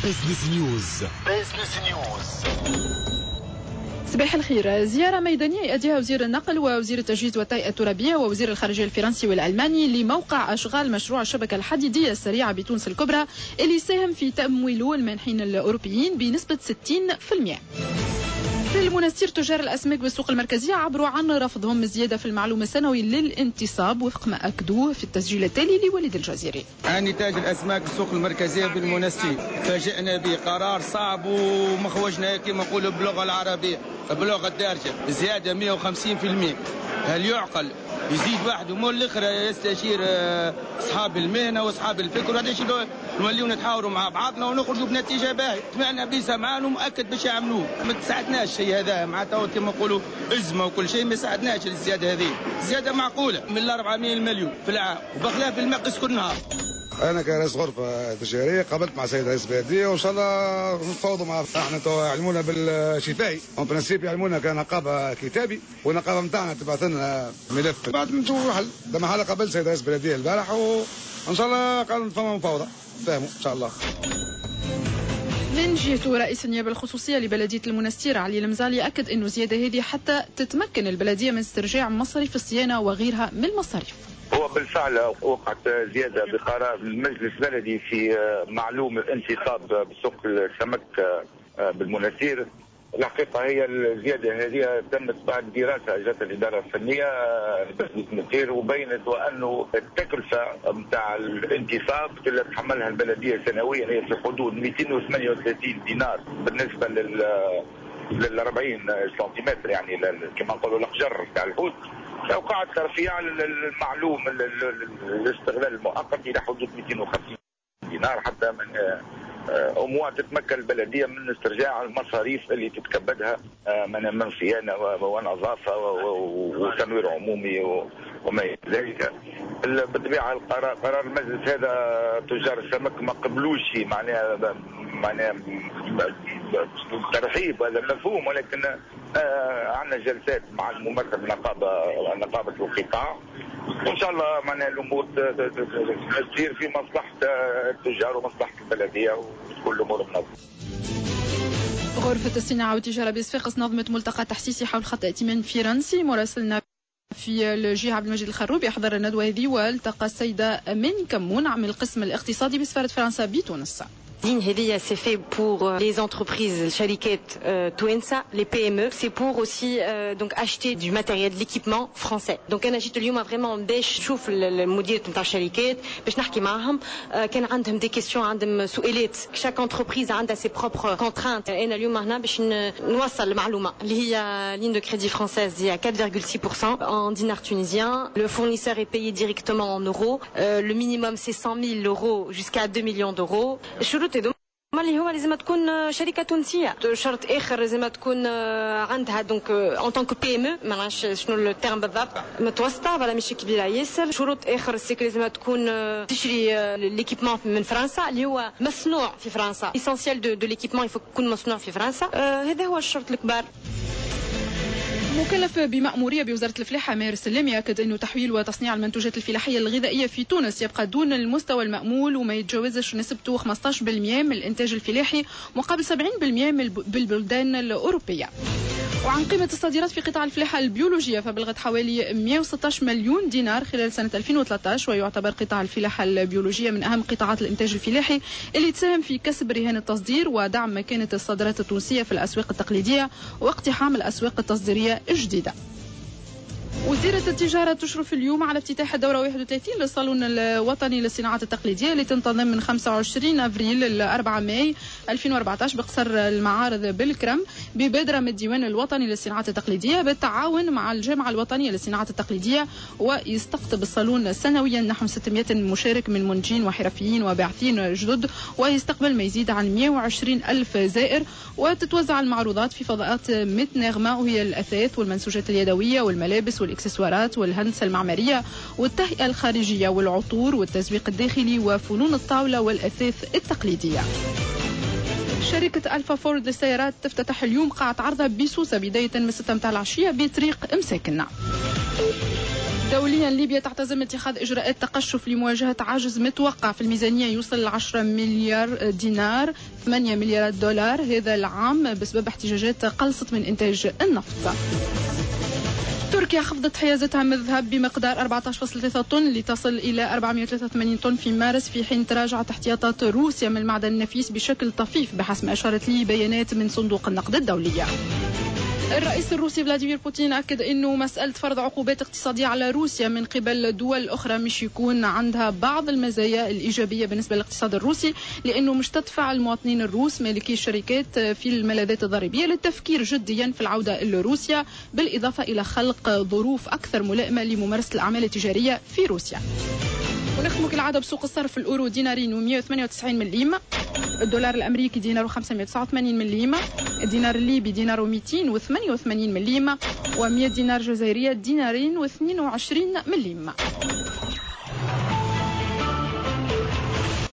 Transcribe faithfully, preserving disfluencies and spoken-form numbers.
بزنس نيوز. بزنس نيوز. صباح الخير. زيارة ميدانية يؤديها وزير النقل ووزير التجهيز والتهيئة الترابية ووزير الخارجية الفرنسي والألماني لموقع أشغال مشروع الشبكة الحديدية السريعة بتونس الكبرى اللي ساهم في تمويله المانحين الأوروبيين بنسبة ستين بالمئة. في المنستير تجار الأسماك بالسوق المركزية عبروا عن رفضهم الزيادة في المعلوم السنوي للانتصاب وفق ما أكدوه في التسجيل التالي لوليد الجزيري. أنا تاج الأسماك بالسوق المركزية بالمنستير فاجئنا بقرار صعب ومخوجنا كما نقولوا باللغة العربية باللغة الدارجة زيادة مئة وخمسين بالمئة. هل يعقل يزيد واحد ومول الاخر يستشير اصحاب المهنه واصحاب الفكر علاش نوليو نتحاوروا مع بعضنا ونخرجوا بنتيجه باهيه. سمعنا بسمعان ومؤكد باش يعملوه. ما تساعدناش الشيء هذا معناتها كما نقولوا ازمه وكل شيء ما ساعدناش الزياده هذه. زياده معقوله من أربعمئة مليون في العام وبخلاف المقص كل نهار. انا كرئيس غرفه تجاريه قابلت مع السيد رئيس البلديه وان شاء الله نتفاوضوا معاه. احنا تو يعلمونا بالشفاهي اون برانسيب يعلمونا كنقابه كتابي والنقابه نتاعنا تبعث لنا ملف بعد نشوفوا حل. لما حاله قابلت السيد رئيس البلديه البارح وان شاء الله قالوا نفهموا مفاوضه فهموا ان شاء الله. من جهته رئيس النيابة الخصوصية لبلدية المنستير علي المزالي أكد أنه الزيادة هذه حتى تتمكن البلدية من استرجاع مصاريف الصيانة وغيرها من المصاريف. هو بالفعل وقعت زيادة بقرار المجلس البلدي في معلوم الانتصاب بسوق السمك بالمنستير. الحقيقة هي الزيادة هذه تمت بعد دراسة أجرتها الإدارة الفنية بالمنستير وبينت وأنه التكلفة نتاع الانتصاب اللي تحملها البلدية سنويا هي في حدود مئتين وثمانية وثلاثين دينار بالنسبة لل لل أربعين سنتيمتر يعني كما نقولوا الأحجار نتاع الحوت. وقعت ترفيع المعلوم الاستغلال المؤقت الى حدود مئتين وخمسين دينار حتى من اموال تتمكن البلديه من استرجاع المصاريف اللي تتكبدها من من صيانه ونظافه وتنوير عمومي وما الى ذلك. بالطبيعه القرار قرار المجلس هذا تجار السمك ما قبلوش معناها معناها ترحيب هذا مفهوم، ولكن آه عندنا جلسات مع الممثل النقابه نقابه القطاع وان شاء الله معناها الامور تصير في مصلحه التجار ومصلحه البلديه وتكون الامور منظمه. غرفه الصناعه والتجاره بصفاقس نظمت ملتقى تحسيسي حول خط ائتمان فرنسي. مراسلنا في الجهة عبد المجيد الخروبي يحضر الندوه هذه والتقى السيده من كمون عامل القسم الاقتصادي بسفاره فرنسا بتونس. هذه c'est fait pour les entreprises شركات توانسة les P M E. C'est pour aussi euh, donc acheter du matériel de l'équipement français. Donc انا جيت اليوم فريمون باش نشوف المدير نتاع الشركات باش نحكي معهم. كان عندهم دي كيسيون عندهم سؤالات. شاك انتربريز عندها سي بروبر كونترانت. انا اليوم هنا باش نوصل المعلومه اللي هي ligne de crédit française دي quatre virgule six pour cent en dinars tunisiens. Le fournisseur est payé directement en euros. Euh, le minimum c'est cent mille euros jusqu'à deux millions d'euros. ما اللي هو لازم تكون شركه تونسيه. شرط اخر لازم تكون عندها دونك اون طونك بي ام او ما نعرفش شنو التيرم بالضبط متوسطه ولا ماشي كبيره ياسر. شروط اخر سيك لازم تكون تشري ليكيبمون من فرنسا اللي هو مصنوع في فرنسا. اسونسيال دو ليكيبمون يفو يكون مصنوع في فرنسا. هذا هو الشرط الكبار. مكلف بمأمورية بوزارة الفلاحة ماهر السلامي يأكد أنه تحويل وتصنيع المنتوجات الفلاحية الغذائية في تونس يبقى دون المستوى المأمول وما يتجاوزش نسبته خمسة عشر بالمئة من الإنتاج الفلاحي مقابل سبعين بالمئة بالبلدان الأوروبية. وعن قيمة الصادرات في قطاع الفلاحة البيولوجية فبلغت حوالي مئة وستة عشر مليون دينار خلال سنة ألفين وثلاثة عشر ويعتبر قطاع الفلاحة البيولوجية من أهم قطاعات الإنتاج الفلاحي اللي تساهم في كسب رهان التصدير ودعم مكانة الصادرات التونسية في الأسواق التقليدية واقتحام الأسواق التصديرية الجديدة. وزيرة التجارة تشرف اليوم على افتتاح الدورة واحد وثلاثين للصالون الوطني للصناعات التقليدية اللي تنتظم من خمسة وعشرين أفريل ل أربعة ماي ألفين وأربعة عشر بقصر المعارض بالكرم ببادرة من الديوان الوطني للصناعات التقليدية بالتعاون مع الجامعة الوطنية للصناعات التقليدية. ويستقطب الصالون سنويا نحو ستمئة مشارك من منتجين وحرفيين وباحثين جدد ويستقبل ما يزيد عن مئة وعشرين ألف زائر. وتتوزع المعروضات في فضاءات مئة نغمة وهي الأثاث والمنسوجات اليدوية والملابس والإكسسوارات والهندسة المعمارية والتهيئة الخارجية والعطور والتسويق الداخلي وفنون الطاولة والأثاث التقليدية. شركة ألفا فورد للسيارات تفتتح اليوم قاعة عرضها بسوسة بداية من ستة متاع العشية بطريق مساكن. دوليا ليبيا تعتزم اتخاذ إجراءات تقشف لمواجهة عجز متوقع في الميزانية يوصل ل عشرة مليار دينار ثمانية مليارات دولار هذا العام بسبب احتجاجات قلصت من إنتاج النفط. تركيا خفضت حيازتها من الذهب بمقدار أربعة عشر فاصلة ثلاثة طن لتصل إلى أربعمائة وثلاثة وثمانين طن في مارس في حين تراجعت احتياطات روسيا من المعدن النفيس بشكل طفيف بحسب ما أشارت لي بيانات من صندوق النقد الدولي. الرئيس الروسي فلاديمير بوتين أكد أنه مسألة فرض عقوبات اقتصادية على روسيا من قبل دول أخرى مش يكون عندها بعض المزايا الإيجابية بالنسبة للاقتصاد الروسي لأنه مش تدفع المواطنين الروس مالكي الشركات في الملاذات الضريبية للتفكير جديا في العودة إلى روسيا بالإضافة إلى خلق ظروف أكثر ملائمة لممارسة الأعمال التجارية في روسيا. ونختم كالعادة بسوق الصرف الأورو دينارين ومئة وثمانية وتسعين مليم، الدولار الأمريكي دينار وخمسمائة وتسعة وثمانين مليم، الدينار الليبي دينار ومئتين وثمانية وثمانين مليم، ومئة دينار جزائرية دينارين واثنين وعشرين مليم.